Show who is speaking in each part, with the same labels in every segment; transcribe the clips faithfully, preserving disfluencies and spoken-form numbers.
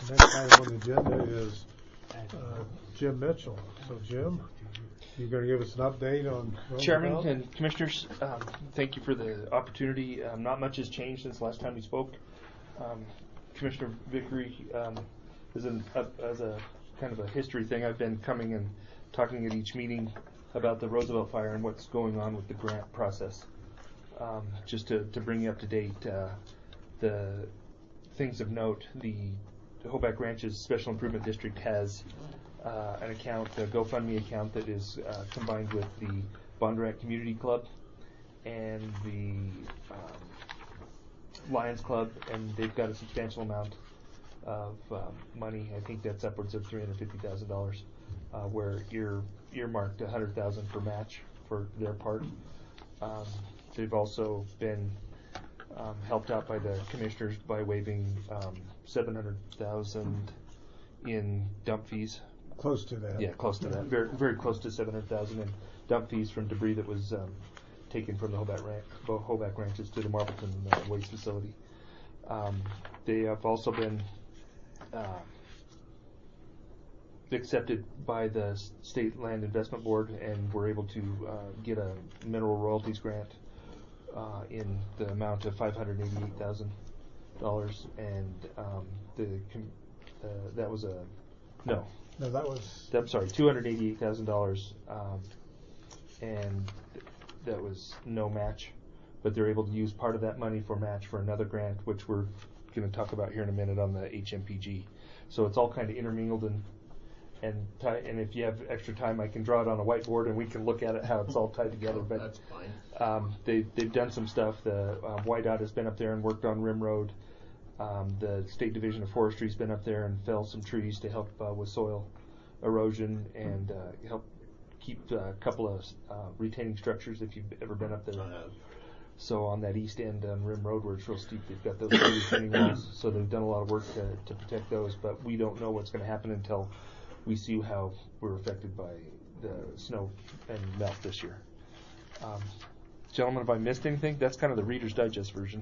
Speaker 1: next item on the agenda is uh, Jim Mitchell. So, Jim, you're going to give us an update on Roosevelt?
Speaker 2: Chairman and Commissioners, um, thank you for the opportunity. Um, not much has changed since last time we spoke. Um, Commissioner Vickery, um, is an, uh, as a kind of a history thing, I've been coming and talking at each meeting about the Roosevelt fire and what's going on with the grant process. Um, just to, to bring you up to date, uh, the things of note, the Hoback Ranches Special Improvement District has uh, an account, a GoFundMe account that is uh, combined with the Bondurant Community Club and the um, Lions Club, and they've got a substantial amount of um, money. I think that's upwards of three hundred fifty thousand dollars, uh, where ear earmarked one hundred thousand dollars for match for their part. Um, they've also been um, helped out by the commissioners by waiving um, seven hundred thousand dollars in dump fees.
Speaker 1: Close to that.
Speaker 2: Yeah, close to that. Very, very close to seven hundred thousand dollars in dump fees from debris that was um, taken from the Hoback, Ranch, Hoback Ranches to the Marbleton uh, waste facility. Um, they have also been uh, accepted by the State Land Investment Board and were able to uh, get a mineral royalties grant uh, in the amount of five hundred eighty-eight thousand dollars, and um, the com- uh, that was a no.
Speaker 1: No, that was.
Speaker 2: I'm sorry, two hundred eighty-eight thousand dollars, um, and th- that was no match. But they're able to use part of that money for match for another grant, which we're going to talk about here in a minute on the H M P G. So it's all kind of intermingled, and and tie, and if you have extra time, I can draw it on a whiteboard and we can look at it how it's all tied together. But
Speaker 3: that's fine.
Speaker 2: Um, they they've done some stuff. The uh, Y DOT has been up there and worked on Rim Road. Um, the State Division of Forestry's been up there and felled some trees to help uh, with soil erosion and uh, help keep a couple of uh, retaining structures if you've ever been up there.
Speaker 3: Uh,
Speaker 2: So on that east end on Rim Road where it's real steep, they've got those two retaining walls. So they've done a lot of work to, to protect those, but we don't know what's going to happen until we see how we're affected by the snow and melt this year. Um, gentlemen, have I missed anything? That's kind of the Reader's Digest version.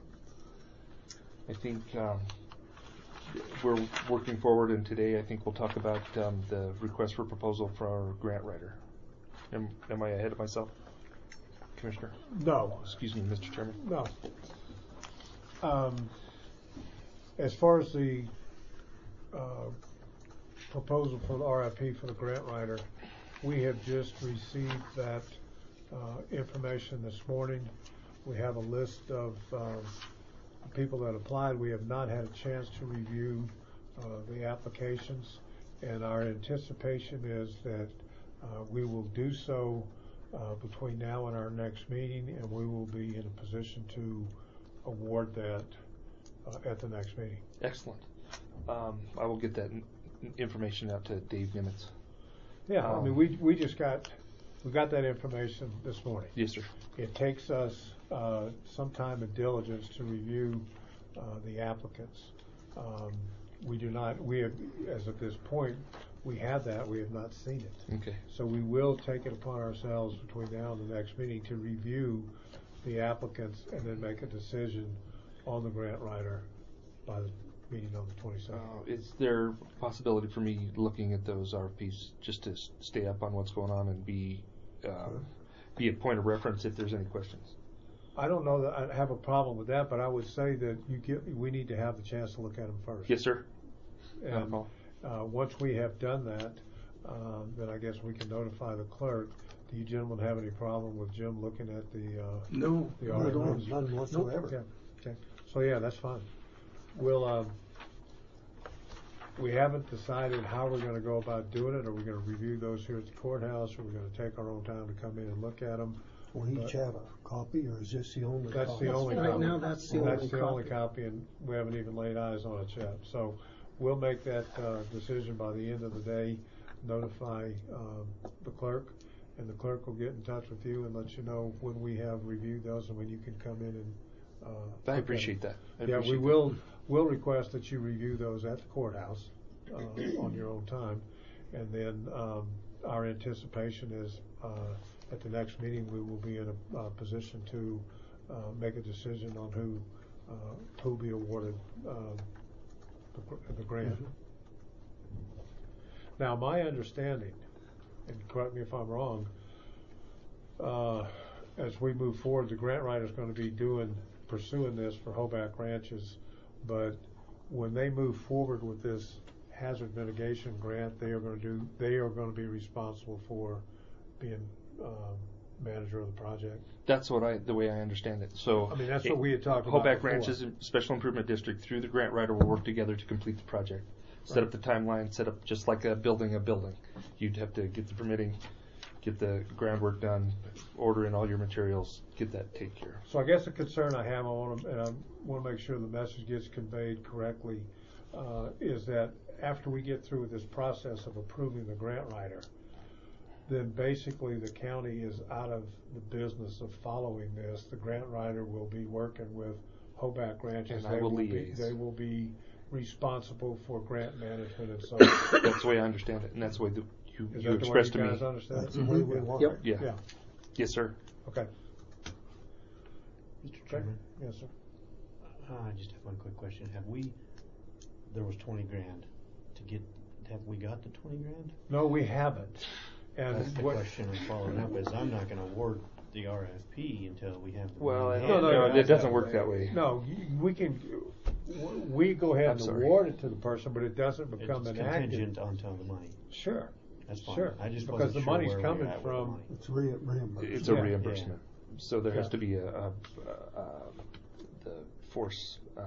Speaker 2: I think um, we're working forward, and today I think we'll talk about um, the request for proposal for our grant writer. Am, am I ahead of myself, Commissioner?
Speaker 1: No.
Speaker 2: Excuse me, Mister Chairman.
Speaker 1: No. Um, as far as the uh, proposal for the R F P for the grant writer, we have just received that uh, information this morning. We have a list of um, people that applied. We have not had a chance to review uh, the applications, and our anticipation is that uh, we will do so uh, between now and our next meeting, and we will be in a position to award that uh, at the next meeting.
Speaker 2: Excellent. Um, I will get that n- information out to Dave Nimitz.
Speaker 1: Yeah,
Speaker 2: um,
Speaker 1: I mean, we we just got we got that information this morning.
Speaker 2: Yes, sir.
Speaker 1: It takes us uh, some time and diligence to review uh, the applicants. Um, we do not, we have, as of this point, we have that, we have not seen it.
Speaker 2: Okay.
Speaker 1: So we will take it upon ourselves between now and the next meeting to review the applicants and then make a decision on the grant writer by the meeting on the twenty-second.
Speaker 2: Uh, is there a possibility for me looking at those R F Ps just to s- stay up on what's going on and be um, be a point of reference if there's any questions?
Speaker 1: I don't know that I have a problem with that, but I would say that you get, we need to have the chance to look at them first.
Speaker 2: Yes, sir.
Speaker 1: And uh, once we have done that, um, then I guess we can notify the clerk. Do you gentlemen have any problem with Jim looking at the uh,
Speaker 4: No,
Speaker 1: the
Speaker 4: not at all.
Speaker 1: articles?
Speaker 4: None whatsoever.
Speaker 1: Yeah. Okay. So yeah, that's fine. We'll. Um, we haven't decided how we're going to go about doing it. Are we going to review those here at the courthouse? Or are we going to take our own time to come in and look at them?
Speaker 4: Will each have a copy, or is this the only
Speaker 1: That's
Speaker 4: copy?
Speaker 1: the only
Speaker 5: Right
Speaker 1: copy.
Speaker 5: now, that's the
Speaker 1: That's
Speaker 5: only
Speaker 1: the only
Speaker 5: copy.
Speaker 1: copy, and we haven't even laid eyes on it yet. So we'll make that uh, decision by the end of the day, notify uh, the clerk, and the clerk will get in touch with you and let you know when we have reviewed those and when you can come in and uh,
Speaker 2: I appreciate that. I
Speaker 1: yeah,
Speaker 2: appreciate
Speaker 1: we
Speaker 2: that.
Speaker 1: will will request that you review those at the courthouse uh, on your own time, and then um, our anticipation is uh, at the next meeting we will be in a uh, position to uh, make a decision on who uh, who be awarded uh, the, gr- the grant. Mm-hmm. Now, my understanding, and correct me if I'm wrong, uh, as we move forward, the grant writer is going to be doing, pursuing this for Hoback Ranches, but when they move forward with this hazard mitigation grant, they are going to do, they are going to be responsible for being um, manager of the project.
Speaker 2: That's what I, the way I understand it. So,
Speaker 1: I mean, that's
Speaker 2: it,
Speaker 1: what we had talked about
Speaker 2: Hoback
Speaker 1: before.
Speaker 2: Ranches Special Improvement District through the grant writer will work together to complete the project. Set
Speaker 1: Right.
Speaker 2: up the timeline, set up just like a building a building. You'd have to get the permitting, get the groundwork done, order in all your materials, get that taken care of.
Speaker 1: So I guess the concern I have, I want to, and I want to make sure the message gets conveyed correctly, uh, is that after we get through with this process of approving the grant writer, then basically the county is out of the business of following this. The grant writer will be working with Hoback Ranches.
Speaker 2: And I
Speaker 1: They
Speaker 2: will
Speaker 1: be,
Speaker 2: liaise.
Speaker 1: they will be responsible for grant management and so on.
Speaker 2: That's the way I understand it, and that's the way that you,
Speaker 1: Is
Speaker 2: you
Speaker 1: that the way
Speaker 2: expressed
Speaker 1: you
Speaker 2: to
Speaker 1: guys
Speaker 2: me.
Speaker 1: understand?
Speaker 4: That's the way we
Speaker 1: Yeah.
Speaker 4: want
Speaker 3: Yep.
Speaker 4: it.
Speaker 2: Yeah.
Speaker 1: Yeah,
Speaker 2: Yes, sir.
Speaker 1: okay.
Speaker 3: Mister
Speaker 1: Okay.
Speaker 3: Chairman,
Speaker 1: Yes, sir.
Speaker 3: uh, I just have one quick question. Have we, there was twenty grand to get, have we got the twenty grand?
Speaker 1: No, we haven't. And
Speaker 3: That's the
Speaker 1: what,
Speaker 3: question I'm following up is I'm not gonna award the R F P until we have the.
Speaker 2: Well,
Speaker 3: money in
Speaker 2: no,
Speaker 3: hand.
Speaker 1: no,
Speaker 2: no,
Speaker 1: no,
Speaker 2: it doesn't
Speaker 1: no.
Speaker 2: work that way.
Speaker 1: no, y- we can, w- we go ahead
Speaker 2: I'm
Speaker 1: and
Speaker 2: sorry.
Speaker 1: award it to the person, but it doesn't become
Speaker 3: It's
Speaker 1: enacted.
Speaker 3: contingent until the money.
Speaker 1: Sure.
Speaker 3: That's fine.
Speaker 1: Sure,
Speaker 3: I just
Speaker 1: because
Speaker 3: wasn't
Speaker 1: the
Speaker 3: sure
Speaker 1: money's
Speaker 3: where we
Speaker 1: coming
Speaker 3: were at with the
Speaker 1: from-
Speaker 3: money.
Speaker 4: It's re- reimbursed.
Speaker 2: It's a
Speaker 1: Yeah.
Speaker 2: reimbursement. So there has
Speaker 1: Yeah.
Speaker 2: to be a, a, a, a the force. Um,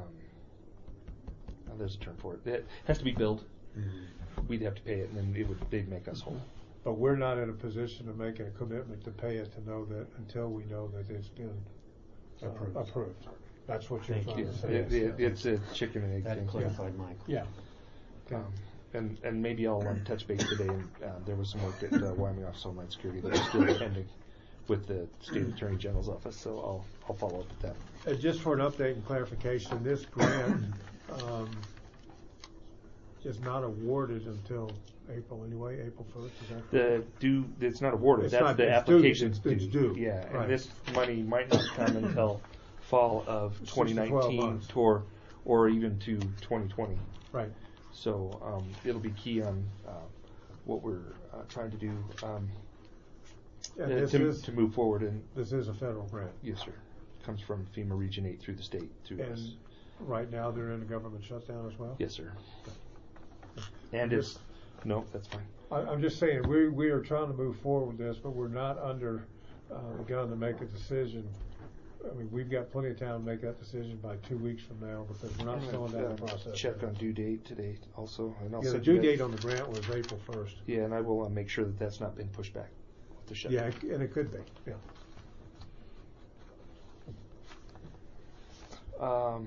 Speaker 2: oh, there's a term for it. It has to be billed.
Speaker 3: Mm-hmm.
Speaker 2: We'd have to pay it, and then it would they'd make us whole.
Speaker 1: But we're not in a position of making a commitment to pay it to know that, until we know that it's been uh,
Speaker 3: Approved.
Speaker 1: approved. That's what you're
Speaker 3: Thank
Speaker 1: trying
Speaker 3: you.
Speaker 1: to
Speaker 2: Yeah,
Speaker 1: say.
Speaker 2: it, it, it's a chicken and egg
Speaker 3: That
Speaker 2: thing.
Speaker 3: clarified my.
Speaker 1: Yeah. Okay.
Speaker 2: Um, and and maybe I'll um, touch base today. And uh, there was some work at uh, Wyoming Office of Homeland Security that is still pending with the State Attorney General's office. So I'll I'll follow up with that.
Speaker 1: And just for an update and clarification, this grant um, is not awarded until April anyway, April first, is that
Speaker 2: The
Speaker 1: correct?
Speaker 2: due, it's not awarded.
Speaker 1: It's
Speaker 2: That's
Speaker 1: not-
Speaker 2: the
Speaker 1: it's due,
Speaker 2: application's
Speaker 1: it's- it's due.
Speaker 2: Yeah,
Speaker 1: Right.
Speaker 2: and this money might not come until fall of
Speaker 1: Six to
Speaker 2: twenty
Speaker 1: twelve
Speaker 2: nineteen,
Speaker 1: months.
Speaker 2: or or even to twenty twenty.
Speaker 1: Right.
Speaker 2: So um, it'll be key on uh, what we're uh, trying to do um,
Speaker 1: And
Speaker 2: uh,
Speaker 1: this
Speaker 2: to,
Speaker 1: is,
Speaker 2: to move forward. And
Speaker 1: this is a federal grant.
Speaker 2: yes, sir, comes from FEMA Region Eight through the state through
Speaker 1: And
Speaker 2: us.
Speaker 1: right now, they're in a government shutdown as well?
Speaker 2: Yes, sir. And
Speaker 1: Just-
Speaker 2: it's no, that's fine.
Speaker 1: I, I'm just saying, we, we are trying to move forward with this, but we're not under uh, the gun to make a decision. I mean, we've got plenty of time to make that decision by two weeks from now, because we're not
Speaker 2: I'm
Speaker 1: slowing
Speaker 2: gonna,
Speaker 1: down the
Speaker 2: um,
Speaker 1: process.
Speaker 2: Check on due date today also, and I'll
Speaker 1: Yeah, the
Speaker 2: send
Speaker 1: due
Speaker 2: you guys-
Speaker 1: date on the grant was April first.
Speaker 2: Yeah, and I will uh, make sure that that's not been pushed back with the shutdown.
Speaker 1: Yeah, it- and it could be, yeah.
Speaker 2: Um,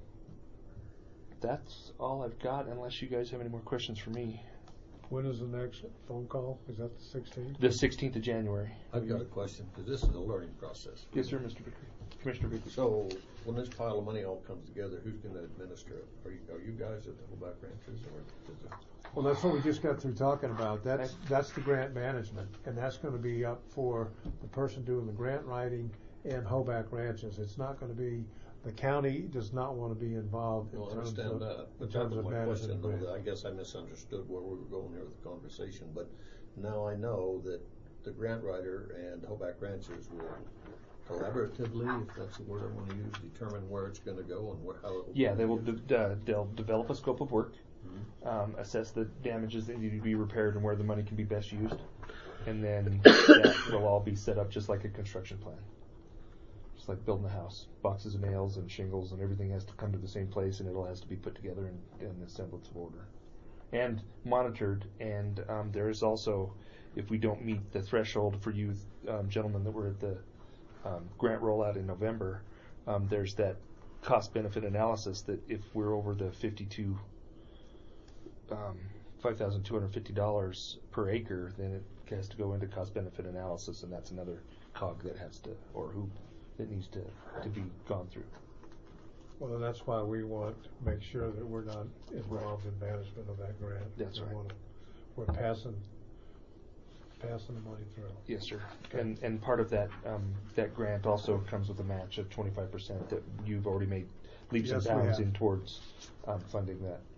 Speaker 2: that's all I've got, unless you guys have any more questions for me.
Speaker 1: When is the next phone call? Is that the sixteenth?
Speaker 2: The sixteenth of January.
Speaker 5: I've got a question, because this is a learning process.
Speaker 2: Yes, sir, Mister Vickery. Commissioner Vickery.
Speaker 5: So, when this pile of money all comes together, who's gonna administer it? Are you, are you guys at the Hoback Ranches, or is it?
Speaker 1: Well, that's what we just got through talking about. That's, that's the grant management, and that's gonna be up for the person doing the grant writing and Hoback Ranches. It's not gonna be, the county does not wanna be involved in
Speaker 5: Well, I
Speaker 1: terms
Speaker 5: understand
Speaker 1: of,
Speaker 5: that,
Speaker 1: in
Speaker 5: but that
Speaker 1: terms
Speaker 5: was
Speaker 1: of
Speaker 5: my
Speaker 1: managing
Speaker 5: question,
Speaker 1: the
Speaker 5: though,
Speaker 1: grant.
Speaker 5: that I guess I misunderstood where we were going here with the conversation, but now I know that the grant writer and Hoback Ranches will collaboratively, if that's the word I wanna use, determine where it's gonna go and what, how it will.
Speaker 2: Yeah, they will.
Speaker 5: be used.
Speaker 2: De- uh, they'll develop a scope of work,
Speaker 5: Mhm.
Speaker 2: um, assess the damages that need to be repaired and where the money can be best used, and then that will all be set up just like a construction plan. Just like building a house, boxes of nails and shingles and everything has to come to the same place, and it all has to be put together in, in a semblance of order, and monitored. And um, there is also, if we don't meet the threshold for you um, gentlemen that were at the um, grant rollout in November, um, there's that cost-benefit analysis that if we're over the fifty-two, um, five thousand two hundred fifty dollars per acre, then it has to go into cost-benefit analysis, and that's another cog that has to, or hoop that needs to, to be gone through.
Speaker 1: Well, and that's why we want to make sure that we're not involved in management of that grant.
Speaker 2: That's
Speaker 1: We
Speaker 2: right.
Speaker 1: wanna- We're passing, passing the money through.
Speaker 2: Yes, sir. And and part of that um, that grant also comes with a match of twenty-five percent that you've already made leaps
Speaker 1: Yes,
Speaker 2: and
Speaker 1: we
Speaker 2: bounds
Speaker 1: have.
Speaker 2: in towards um, funding that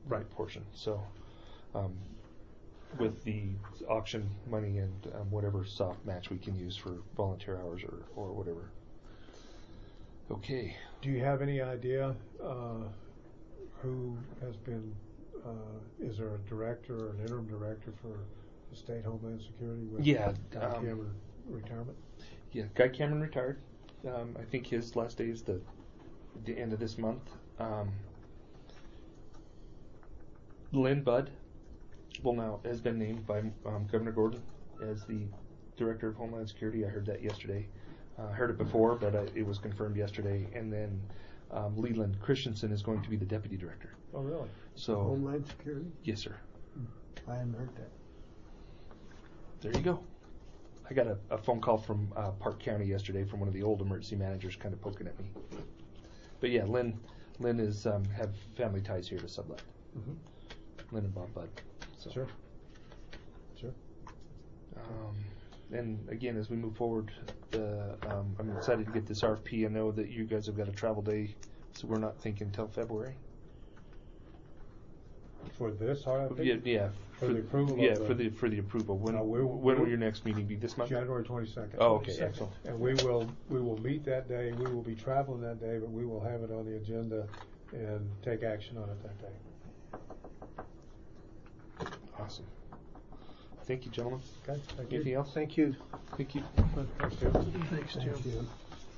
Speaker 2: right portion. So, um, with the auction money and um, whatever soft match we can use for volunteer hours or, or whatever. Okay.
Speaker 1: Do you have any idea uh, who has been, uh, is there a director or an interim director for the State Homeland Security with
Speaker 2: Yeah,
Speaker 1: Guy
Speaker 2: um,
Speaker 1: Cameron retirement?
Speaker 2: Yeah, Guy Cameron retired. Um, I think his last day is the the end of this month. Um, Lynn Budd, well now, has been named by um, Governor Gordon as the Director of Homeland Security. I heard that yesterday. I uh, heard it before, but I, it was confirmed yesterday. And then um, Leland Christensen is going to be the Deputy Director.
Speaker 1: Oh, really?
Speaker 2: So,
Speaker 4: Homeland Security?
Speaker 2: yes, sir.
Speaker 4: I hadn't heard that.
Speaker 2: There you go. I got a, a phone call from uh, Park County yesterday from one of the old emergency managers kind of poking at me. But yeah, Lynn Lynn is um, have family ties here to Sublette.
Speaker 1: Mm-hmm.
Speaker 2: Lynn and Bob Budd. So.
Speaker 1: Sure. Sure.
Speaker 2: Um, and again, as we move forward, the, um, I'm excited to get this R F P. I know that you guys have got a travel day, so we're not thinking until February.
Speaker 1: For this R F P?
Speaker 2: Yeah, yeah.
Speaker 1: For the approval of
Speaker 2: Yeah,
Speaker 1: the-
Speaker 2: for the for the approval. When
Speaker 1: No, we'll-
Speaker 2: when will
Speaker 1: we'll-
Speaker 2: your next meeting be? This month?
Speaker 1: January twenty-second.
Speaker 2: Oh, okay, excellent.
Speaker 1: And we will, we will meet that day, we will be traveling that day, but we will have it on the agenda and take action on it that day.
Speaker 2: Awesome. Thank you, gentlemen.
Speaker 1: Okay, thank you.
Speaker 2: Anything else?
Speaker 4: Thank you.
Speaker 2: Thank you.
Speaker 1: Thanks, Jim.
Speaker 4: Thanks, Jim.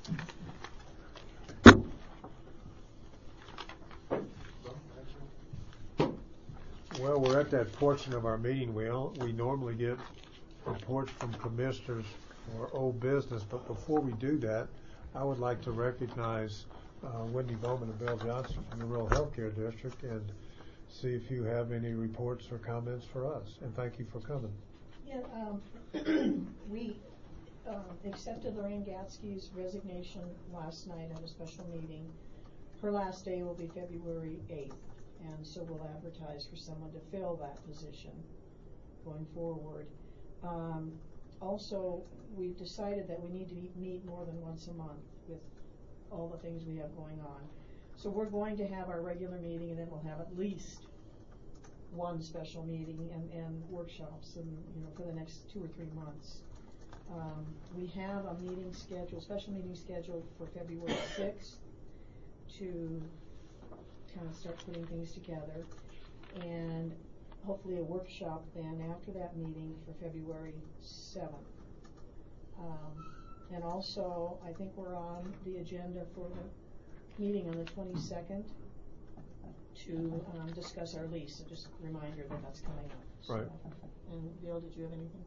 Speaker 1: Well, we're at that portion of our meeting. We all, we normally get reports from commissioners or old business, but before we do that, I would like to recognize uh, Wendy Bowman and Bill Johnson from the Rural Healthcare District and see if you have any reports or comments for us. And thank you for coming.
Speaker 6: Yeah, um, we um, accepted Lorraine Gatsky's resignation last night at a special meeting. Her last day will be February eighth, and so we'll advertise for someone to fill that position going forward. Um, also, we've decided that we need to meet more than once a month with all the things we have going on. So we're going to have our regular meeting, and then we'll have at least one special meeting and, and workshops, and you know, for the next two or three months. Um, we have a meeting scheduled, special meeting scheduled for February sixth to kind of start putting things together, and hopefully a workshop then after that meeting for February seventh. Um, and also, I think we're on the agenda for the meeting on the twenty-second to um, discuss our lease. So just a reminder that that's coming up. So,
Speaker 1: Right.
Speaker 6: and Bill, did you have anything?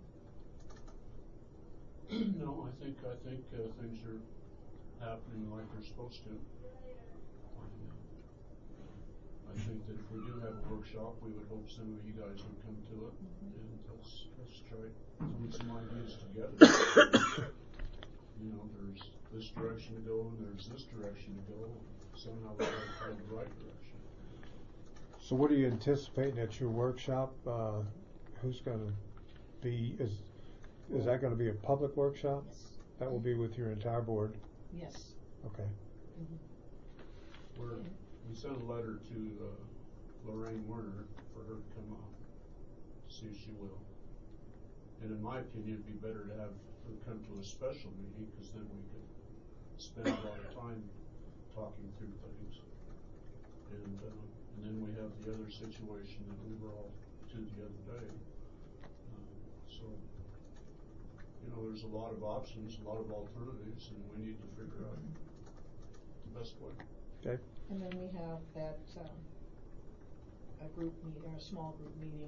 Speaker 7: No, I think I think uh, things are happening like they're supposed to. I think that if we do have a workshop, we would hope some of you guys would come to it, mm-hmm. and let's let's try to put some ideas together. You know, there's this direction to go, and there's this direction to go. Somehow we got to find the right direction.
Speaker 1: So what are you anticipating at your workshop? Uh, who's going to be, is is that going to be a public workshop?
Speaker 6: Yes.
Speaker 1: That will be with your entire board?
Speaker 6: Yes.
Speaker 1: Okay.
Speaker 6: Mm-hmm.
Speaker 7: We're, we sent a letter to uh, Lorraine Werner for her to come out, see if she will. And in my opinion, it'd be better to have her come to a special meeting, because then we could spend a lot of time talking through things. And, uh, and then we have the other situation that we were all to the other day. Uh, so, you know, there's a lot of options, a lot of alternatives, and we need to figure out the best way.
Speaker 1: Okay.
Speaker 6: And then we have that um, a group meeting, or a small group meeting.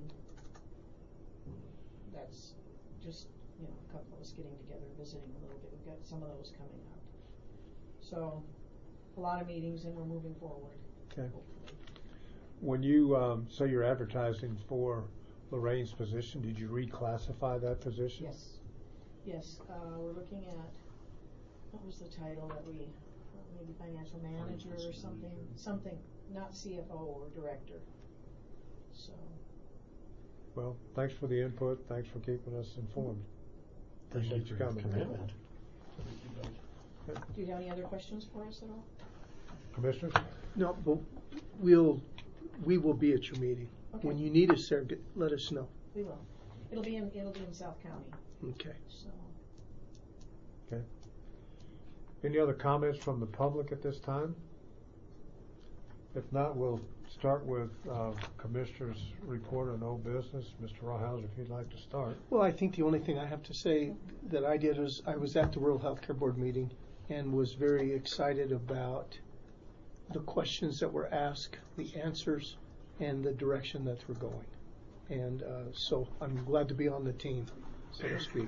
Speaker 6: That's just, you know, a couple of us getting together, visiting a little bit. We've got some of those coming up. So, a lot of meetings, and we're moving forward.
Speaker 1: Okay. When you um, say you're advertising for Lorraine's position, did you reclassify that position?
Speaker 6: Yes. Yes. Uh, we're looking at, what was the title that we, maybe financial manager
Speaker 7: Finance
Speaker 6: or something,
Speaker 7: manager.
Speaker 6: something, not C F O or director. So.
Speaker 1: Well, thanks for the input. Thanks for keeping us informed. Appreciate you coming.
Speaker 3: Commitment.
Speaker 7: Thank you guys.
Speaker 6: Do you have any other questions for us at all?
Speaker 1: Commissioners?
Speaker 4: No, but we'll
Speaker 8: we will be at your meeting.
Speaker 6: Okay.
Speaker 8: When you need us there, get- let us know.
Speaker 6: We will. It'll be in, it'll be in South County,
Speaker 8: Okay.
Speaker 6: so.
Speaker 1: Okay. Any other comments from the public at this time? If not, we'll start with uh, Commissioner's report on old business. Mister Rawhauser, if you'd like to start.
Speaker 8: Well, I think the only thing I have to say that I did was I was at the Rural Healthcare Board meeting and was very excited about the questions that were asked, the answers, and the direction that we're going. And uh, so I'm glad to be on the team, so to speak.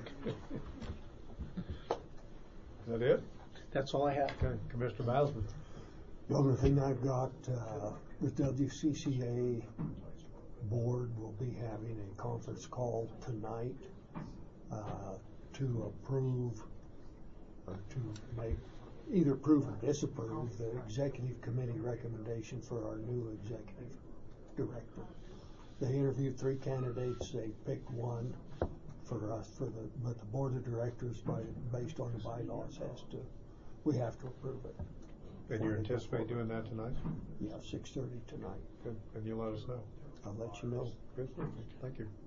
Speaker 1: Is that it?
Speaker 8: That's all I have.
Speaker 1: Okay, Commissioner Bowsman.
Speaker 4: The other thing I've got, uh, the W C C A board will be having a conference call tonight uh, to approve or to make, either approve or disapprove the executive committee recommendation for our new executive director. They interviewed three candidates, they picked one for us, for the, but the board of directors, by, based on the bylaws, has to, we have to approve it.
Speaker 1: And you anticipate doing that tonight?
Speaker 4: Yeah, six thirty tonight.
Speaker 1: Good, and you'll let us know.
Speaker 4: I'll let you know.
Speaker 1: Good, thank you.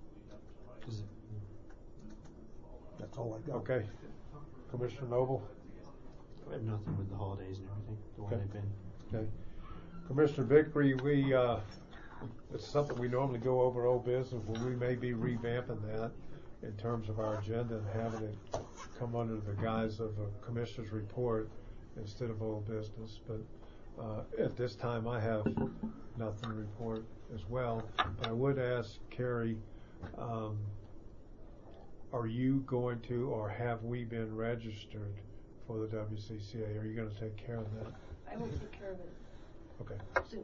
Speaker 4: That's all I got.
Speaker 1: Okay, Commissioner Noble.
Speaker 3: I have nothing with the holidays and everything, the way
Speaker 1: Okay.
Speaker 3: they've been.
Speaker 1: Okay. Commissioner Vickery, we, uh, it's something we normally go over old business, but we may be revamping that in terms of our agenda and having it come under the guise of a commissioner's report instead of old business. But uh, at this time, I have nothing to report as well. But I would ask Carrie, um, are you going to, or have we been registered for the W C C A? Are you going to take care of that?
Speaker 9: I will take care of it
Speaker 1: Okay.
Speaker 9: soon.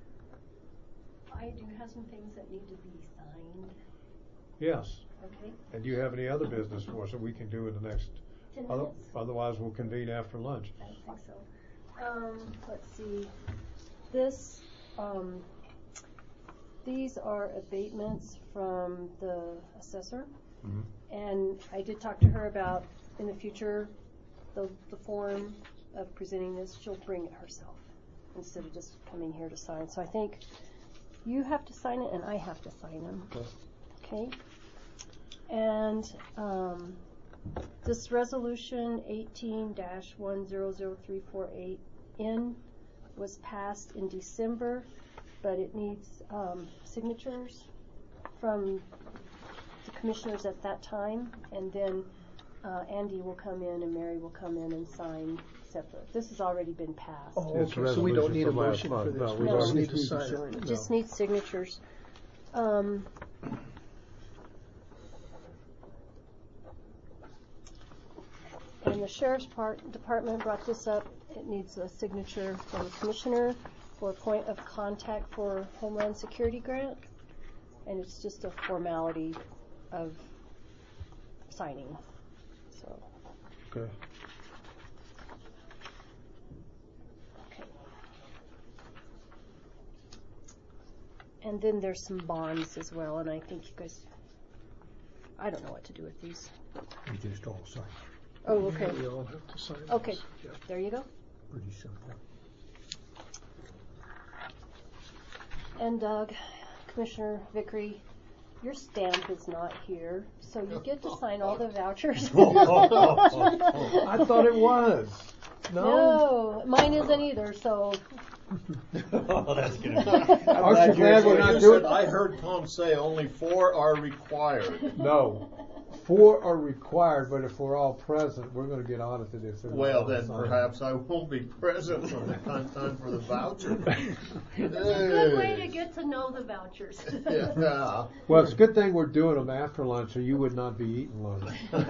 Speaker 9: I do have some things that need to be signed.
Speaker 1: Yes.
Speaker 9: Okay.
Speaker 1: And do you have any other business for us that we can do in the next?
Speaker 9: Ten
Speaker 1: other-
Speaker 9: minutes?
Speaker 1: Otherwise, we'll convene after lunch.
Speaker 9: I don't think so. Um, let's see. This, um, these are abatements from the assessor.
Speaker 1: Mhm.
Speaker 9: And I did talk to her about, in the future, the, the form of presenting this, she'll bring it herself instead of just coming here to sign. So I think you have to sign it and I have to sign them.
Speaker 1: Okay.
Speaker 9: Okay? And um, this resolution eighteen dash one zero zero three four eight N was passed in December, but it needs um, signatures from the commissioners at that time, and then uh, Andy will come in and Mary will come in and sign separate. This has already been passed.
Speaker 8: Oh,
Speaker 1: It's
Speaker 8: okay, so we don't
Speaker 1: resolution
Speaker 8: need a
Speaker 1: from last
Speaker 8: motion for
Speaker 1: month.
Speaker 8: this.
Speaker 1: No,
Speaker 8: We
Speaker 1: we've
Speaker 9: No.
Speaker 8: just
Speaker 1: already-
Speaker 8: need to sign it.
Speaker 9: It just needs signatures. Um, and the sheriff's part, department brought this up. It needs a signature from the commissioner for a point of contact for Homeland Security grant. And it's just a formality of signing. So,
Speaker 1: Okay.
Speaker 9: okay. And then there's some bonds as well, and I think you guys, I don't know what to do with these.
Speaker 4: We just all sign.
Speaker 9: Oh, okay.
Speaker 8: We all have to sign.
Speaker 9: Okay,
Speaker 8: this. Yeah.
Speaker 9: there you go.
Speaker 4: Pretty simple.
Speaker 9: And Doug, Commissioner Vickery, your stamp is not here, so you get to sign all the vouchers.
Speaker 1: I thought it was. No?
Speaker 9: No, mine isn't either, so.
Speaker 3: Oh, that's gonna
Speaker 1: Aren't you glad we're
Speaker 5: You
Speaker 1: not
Speaker 5: said-
Speaker 1: doing?
Speaker 5: I heard Tom say only four are required.
Speaker 1: No. Four are required, but if we're all present, we're going to get audited if they're not
Speaker 5: Well,
Speaker 1: all
Speaker 5: then
Speaker 1: signed.
Speaker 5: perhaps I won't be present for the time, time for the voucher.
Speaker 9: It's a good way to get to know the vouchers.
Speaker 5: Yeah.
Speaker 1: Well, it's a good thing we're doing them after lunch, or you would not be eating lunch.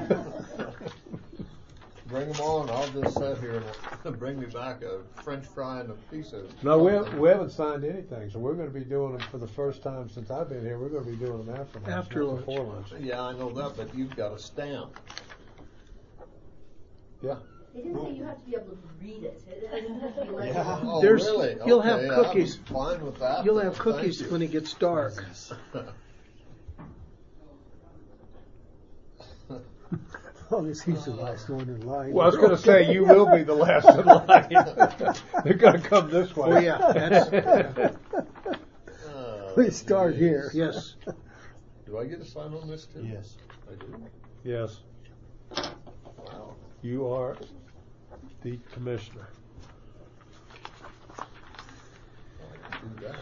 Speaker 5: Bring them on, I'll just sit here and bring me back a French fry and a piece of.
Speaker 1: No, we haven't, we haven't signed anything, so we're going to be doing them for the first time since I've been here. We're going to be doing them after lunch,
Speaker 8: After
Speaker 1: not
Speaker 8: lunch.
Speaker 1: before lunch.
Speaker 5: Yeah, I know that, but you've got a stamp.
Speaker 1: Yeah.
Speaker 10: They didn't say you have to be able to read it. It doesn't have to be like.
Speaker 5: Oh,
Speaker 8: There's-
Speaker 5: really?
Speaker 8: you'll have
Speaker 5: Okay,
Speaker 8: cookies.
Speaker 5: I'm fine with that.
Speaker 8: You'll
Speaker 5: then.
Speaker 8: have cookies
Speaker 5: Thank
Speaker 8: when
Speaker 5: you.
Speaker 8: it gets dark.
Speaker 4: long as he's the last one in line.
Speaker 1: Well, I was gonna say, you will be the last in line. They're gonna come this way.
Speaker 8: Oh, yeah, that's,
Speaker 5: Uh,
Speaker 4: We start here.
Speaker 8: yes.
Speaker 5: Do I get a sign on this too?
Speaker 3: Yes.
Speaker 5: I do?
Speaker 1: Yes,
Speaker 5: Wow.
Speaker 1: you are the commissioner.
Speaker 5: I can do that.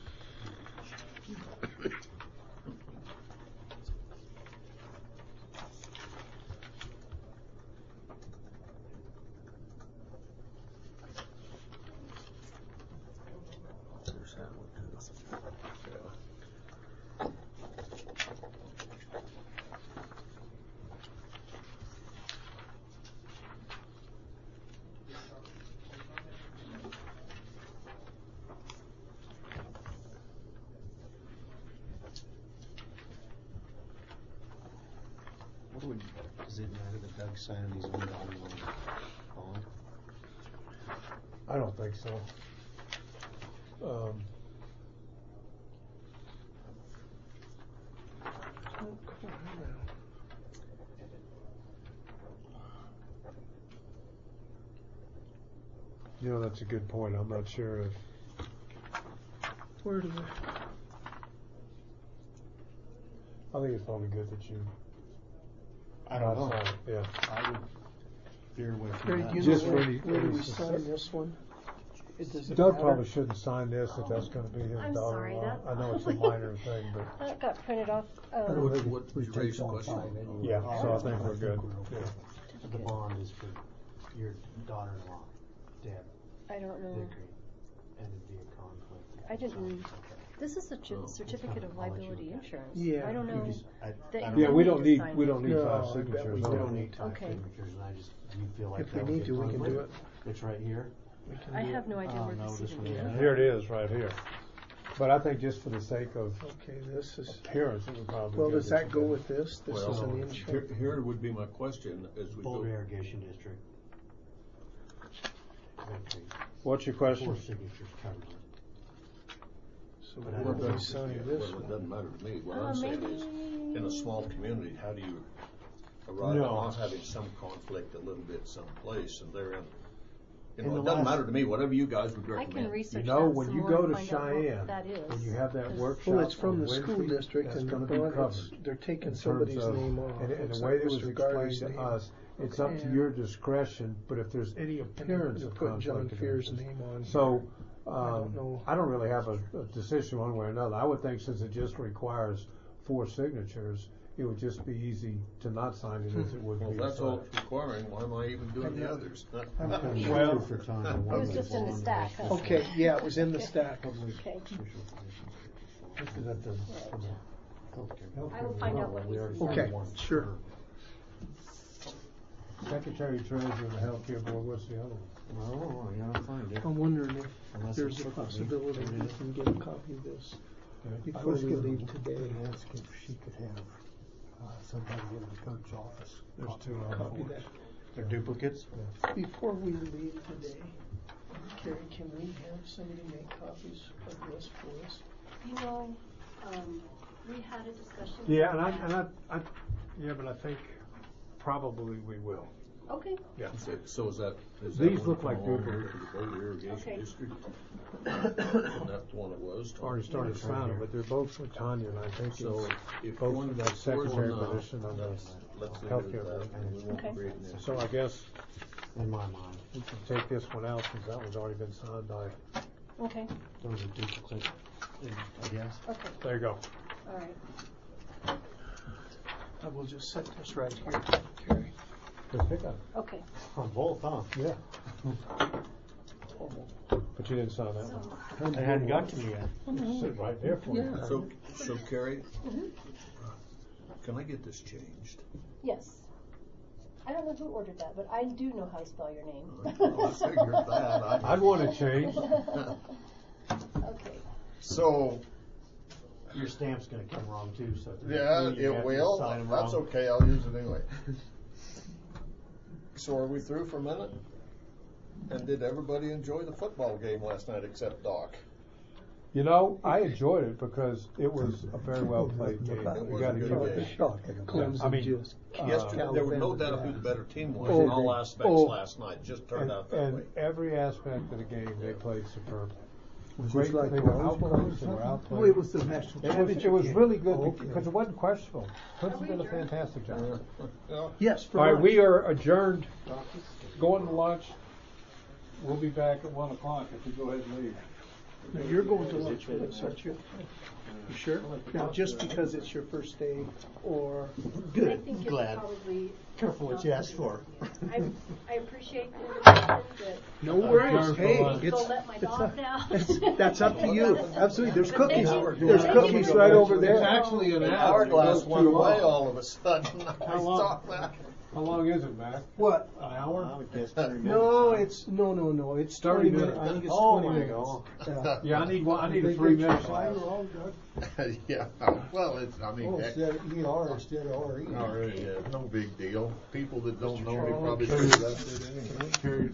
Speaker 5: There's that one too. Yeah.
Speaker 3: What do we, does it matter that Doug signed these on the bond?
Speaker 1: I don't think so. Um, You know, that's a good point. I'm not sure if,
Speaker 8: Where do we?
Speaker 1: I think it's probably good that you.
Speaker 3: I don't know.
Speaker 1: sign it, Yeah.
Speaker 3: I would veer away from
Speaker 8: Terry,
Speaker 3: that.
Speaker 8: do you
Speaker 1: Just
Speaker 8: know where,
Speaker 1: really-
Speaker 8: where do we
Speaker 1: really
Speaker 8: sign
Speaker 1: specific.
Speaker 8: this one? It doesn't
Speaker 1: Doug
Speaker 8: matter.
Speaker 1: probably shouldn't sign this if that's gonna be his
Speaker 9: I'm sorry,
Speaker 1: daughter-in-law.
Speaker 9: that-
Speaker 1: I know it's a minor thing, but,
Speaker 9: That got printed off.
Speaker 4: What,
Speaker 9: Um,
Speaker 5: What, what,
Speaker 4: we
Speaker 5: did you raise
Speaker 4: take
Speaker 5: the
Speaker 4: on
Speaker 5: question?
Speaker 4: five anyway.
Speaker 1: yeah, so I think we're good.
Speaker 4: okay.
Speaker 1: Yeah.
Speaker 3: The bond is for your daughter-in-law, Deb
Speaker 9: I don't know.
Speaker 3: Vickery, and it'd be a conflict.
Speaker 9: I didn't.
Speaker 3: Okay.
Speaker 9: This is a cer- certificate of liability insurance.
Speaker 8: Yeah.
Speaker 9: I don't know.
Speaker 3: You just- I-
Speaker 9: that
Speaker 3: I
Speaker 9: you
Speaker 3: don't
Speaker 1: Yeah,
Speaker 3: know.
Speaker 1: we
Speaker 9: need
Speaker 1: don't
Speaker 9: to
Speaker 1: need,
Speaker 9: sign
Speaker 1: we
Speaker 9: it.
Speaker 1: don't need
Speaker 8: No,
Speaker 1: five
Speaker 8: I bet
Speaker 1: signatures.
Speaker 8: we
Speaker 3: We
Speaker 1: on
Speaker 3: don't
Speaker 1: it.
Speaker 3: need five
Speaker 9: Okay.
Speaker 3: signatures, and I just, do you feel like
Speaker 8: If we
Speaker 3: that would
Speaker 8: need
Speaker 3: be
Speaker 8: to, we can do
Speaker 3: conflict?
Speaker 8: it.
Speaker 3: It's right here.
Speaker 8: We can
Speaker 9: I
Speaker 8: do
Speaker 9: have
Speaker 8: it.
Speaker 9: no idea
Speaker 3: Oh,
Speaker 9: where
Speaker 3: no,
Speaker 9: this
Speaker 3: this
Speaker 9: even
Speaker 3: one
Speaker 9: is.
Speaker 3: is-
Speaker 1: Here it is, right here. But I think just for the sake of
Speaker 8: Okay, this is.
Speaker 1: appearance, it would probably.
Speaker 8: Well,
Speaker 1: be
Speaker 8: does
Speaker 1: good
Speaker 8: that
Speaker 1: to
Speaker 8: go
Speaker 1: do.
Speaker 8: with this? This
Speaker 5: Well,
Speaker 8: is an
Speaker 5: Here,
Speaker 8: insurance.
Speaker 5: here would be my question as we go.
Speaker 3: Boulder Irrigation District. Vickery.
Speaker 1: What's your
Speaker 3: Four
Speaker 1: question?
Speaker 3: signatures covered.
Speaker 8: So
Speaker 3: But I
Speaker 8: where
Speaker 3: don't
Speaker 8: do we
Speaker 3: know.
Speaker 8: sign
Speaker 5: Yeah,
Speaker 8: this
Speaker 5: well, it
Speaker 8: one?
Speaker 5: doesn't matter to me. What
Speaker 9: Uh,
Speaker 5: I'm saying is,
Speaker 9: maybe-
Speaker 5: in a small community, how do you arrive at
Speaker 1: No.
Speaker 5: not having some conflict a little bit someplace and therein, you
Speaker 3: In
Speaker 5: know,
Speaker 3: the
Speaker 5: it doesn't
Speaker 3: last-
Speaker 5: matter to me, whatever you guys would
Speaker 9: I can
Speaker 5: recommend.
Speaker 9: research
Speaker 1: You know,
Speaker 9: that
Speaker 1: when
Speaker 9: some
Speaker 1: you
Speaker 9: more
Speaker 1: go
Speaker 9: and
Speaker 1: to
Speaker 9: find out what
Speaker 1: Cheyenne,
Speaker 9: that is.
Speaker 1: when you have that
Speaker 9: 'cause-
Speaker 1: workshop.
Speaker 8: Well, it's from
Speaker 1: on
Speaker 8: the school
Speaker 1: Wednesday,
Speaker 8: district
Speaker 1: that's
Speaker 8: and the
Speaker 1: gonna be
Speaker 8: bond, it's,
Speaker 1: covered
Speaker 8: they're taking
Speaker 1: in
Speaker 8: somebody's
Speaker 1: terms of-
Speaker 8: name off.
Speaker 1: And, and
Speaker 8: Looks
Speaker 1: the
Speaker 8: like
Speaker 1: way it was
Speaker 8: Mister
Speaker 1: explained
Speaker 8: Garvey's
Speaker 1: to
Speaker 8: name.
Speaker 1: us, it's up to
Speaker 8: And-
Speaker 1: your discretion, but if there's any appearance
Speaker 8: They're
Speaker 1: of
Speaker 8: putting John
Speaker 1: conflict of
Speaker 8: Fear's
Speaker 1: interest.
Speaker 8: name on.
Speaker 1: So,
Speaker 8: I don't
Speaker 1: um,
Speaker 8: know.
Speaker 1: I don't really have a, a decision one way or another. I would think since it just requires four signatures, it would just be easy to not sign it as it would
Speaker 5: Well,
Speaker 1: be
Speaker 5: if
Speaker 1: to
Speaker 5: that's all
Speaker 1: sign.
Speaker 5: it's requiring, why am I even doing the others?
Speaker 3: I'm kind of
Speaker 1: Well-
Speaker 3: sure for time.
Speaker 9: It was just in the stack, huh?
Speaker 8: Okay, yeah, it was in the stack.
Speaker 9: Okay.
Speaker 1: This is at the, from the healthcare.
Speaker 9: I will find out what
Speaker 1: We
Speaker 9: he's
Speaker 1: already
Speaker 9: done.
Speaker 1: did
Speaker 8: Okay,
Speaker 1: one.
Speaker 8: sure.
Speaker 1: Secretary Treasurer of the Healthcare Board, what's the other one?
Speaker 3: Oh, I gotta find it.
Speaker 8: I'm wondering if
Speaker 3: Unless
Speaker 8: there's
Speaker 3: it's
Speaker 8: a
Speaker 3: crooked.
Speaker 8: possibility
Speaker 3: There it
Speaker 8: we
Speaker 3: is.
Speaker 8: can get a copy of this
Speaker 1: Okay.
Speaker 4: I
Speaker 8: before
Speaker 4: was
Speaker 8: we
Speaker 4: gonna
Speaker 8: leave today.
Speaker 4: ask if she could have, uh, somebody in the clerk's office.
Speaker 1: There's
Speaker 4: copy
Speaker 1: two
Speaker 4: of
Speaker 1: on
Speaker 8: Copy
Speaker 1: it.
Speaker 8: that.
Speaker 3: They're duplicates?
Speaker 8: Before we leave today, Carrie, can we have somebody make copies of this for us?
Speaker 9: You know, um, we had a discussion.
Speaker 1: Yeah, and I, and I, I, yeah, but I think probably we will.
Speaker 9: Okay.
Speaker 1: Yeah.
Speaker 5: So- So is that, is that
Speaker 1: These
Speaker 5: one
Speaker 1: look like
Speaker 5: come along here
Speaker 1: duplicates.
Speaker 5: to the Boulder Irrigation
Speaker 9: Okay.
Speaker 5: District? That's the one it was. Tom?
Speaker 1: Already started
Speaker 3: It's right
Speaker 1: signing,
Speaker 3: here.
Speaker 1: but they're both for Tanya, and I think
Speaker 5: So
Speaker 1: it's
Speaker 5: if
Speaker 1: both
Speaker 5: one,
Speaker 1: for that
Speaker 5: if yours
Speaker 1: secretary
Speaker 5: is not,
Speaker 1: position on the
Speaker 5: let's, let's leave
Speaker 1: healthcare
Speaker 5: it at that,
Speaker 1: board.
Speaker 5: and we won't
Speaker 9: Okay.
Speaker 5: create an issue.
Speaker 1: So I guess
Speaker 3: In my mind,
Speaker 1: we can take this one out since that one's already been signed by,
Speaker 9: Okay.
Speaker 3: there was a duplicate, I guess.
Speaker 9: Okay.
Speaker 1: there you go.
Speaker 9: All right.
Speaker 8: I will just set this right here, Carrie.
Speaker 1: Just pick up.
Speaker 9: Okay.
Speaker 3: On both, huh?
Speaker 1: Yeah. But you didn't sign that one.
Speaker 3: It hadn't got to me yet.
Speaker 1: It's sitting right there for you.
Speaker 5: So, so Carrie,
Speaker 9: Mm-hmm.
Speaker 5: can I get this changed?
Speaker 9: Yes. I don't know who ordered that, but I do know how to spell your name.
Speaker 5: Well, I figured that. I-
Speaker 1: I'd want to change.
Speaker 9: Okay.
Speaker 11: So,
Speaker 3: Your stamp's gonna come wrong too, so.
Speaker 11: yeah,
Speaker 3: you have
Speaker 11: it
Speaker 3: to
Speaker 11: will.
Speaker 3: sign 'em
Speaker 11: That's
Speaker 3: wrong.
Speaker 11: okay. I'll use it anyway. So, are we through for a minute? And did everybody enjoy the football game last night except Doc?
Speaker 1: You know, I enjoyed it because it was a very well played game.
Speaker 5: It
Speaker 1: We
Speaker 5: was
Speaker 1: got
Speaker 5: a
Speaker 1: to
Speaker 5: good
Speaker 1: give
Speaker 5: game.
Speaker 1: it.
Speaker 4: Shocking.
Speaker 8: Clemson
Speaker 1: I mean,
Speaker 8: just
Speaker 1: uh,
Speaker 5: Yesterday, there was no
Speaker 8: Alabama
Speaker 5: doubt who the
Speaker 8: back.
Speaker 5: better team was
Speaker 8: Oh,
Speaker 5: in all aspects
Speaker 8: oh.
Speaker 5: last night. Just turned
Speaker 1: And,
Speaker 5: out that
Speaker 1: and
Speaker 5: way.
Speaker 1: every aspect of the game, they played superb.
Speaker 4: Was
Speaker 1: Great,
Speaker 4: this like
Speaker 1: they
Speaker 4: the
Speaker 1: were
Speaker 4: Rose Bowl or
Speaker 1: outclassed, they were
Speaker 4: something?
Speaker 1: outplayed.
Speaker 8: Well, it was the national
Speaker 1: It was,
Speaker 8: championship
Speaker 1: it was
Speaker 8: game.
Speaker 1: really good
Speaker 4: Okay.
Speaker 1: because it wasn't questionable. Clemson did a fantastic job.
Speaker 8: Yes, for
Speaker 1: All right,
Speaker 8: lunch.
Speaker 1: we are adjourned. Going to lunch. We'll be back at one o'clock if we go ahead and leave.
Speaker 8: Now, you're going to lunch with us, aren't you? You sure? Now, just because it's your first day, or
Speaker 9: I think it's
Speaker 3: Glad.
Speaker 9: probably.
Speaker 3: Careful what you ask for.
Speaker 9: I, I appreciate the invitation, but
Speaker 8: no worries.
Speaker 1: Careful,
Speaker 8: Hey,
Speaker 1: uh,
Speaker 8: it's,
Speaker 9: go let my
Speaker 8: it's
Speaker 9: dog
Speaker 8: up,
Speaker 9: down.
Speaker 8: it's, that's up to you. Absolutely. There's
Speaker 9: But thank
Speaker 8: cookies.
Speaker 9: you.
Speaker 8: There's
Speaker 9: Thank
Speaker 8: cookies
Speaker 9: you.
Speaker 8: right over
Speaker 5: It's
Speaker 8: there.
Speaker 5: actually an
Speaker 9: Thank you.
Speaker 5: hourglass
Speaker 1: Goes
Speaker 5: went
Speaker 1: too
Speaker 5: away
Speaker 1: long.
Speaker 5: all of a sudden. I
Speaker 1: How long?
Speaker 5: saw that.
Speaker 1: How long is it, Mac?
Speaker 8: What?
Speaker 1: An hour?
Speaker 3: I would guess thirty minutes.
Speaker 8: No, it's no, no, no. It's
Speaker 1: thirty
Speaker 8: twenty minutes.
Speaker 1: minutes.
Speaker 8: I think it's
Speaker 1: Oh,
Speaker 8: twenty
Speaker 1: my
Speaker 8: minutes.
Speaker 1: God.
Speaker 8: Yeah.
Speaker 1: Yeah, I need one, I need a
Speaker 4: They
Speaker 1: three
Speaker 4: get you
Speaker 1: minute.
Speaker 4: fired all good.
Speaker 11: Yeah, well, it's, I mean,
Speaker 4: Oh,
Speaker 11: heck,
Speaker 4: instead of E R instead of R E.
Speaker 11: all right, yeah, no big deal. People that don't know me
Speaker 1: Charles,
Speaker 11: probably
Speaker 1: carry-
Speaker 11: think that's it anyway.
Speaker 1: Carry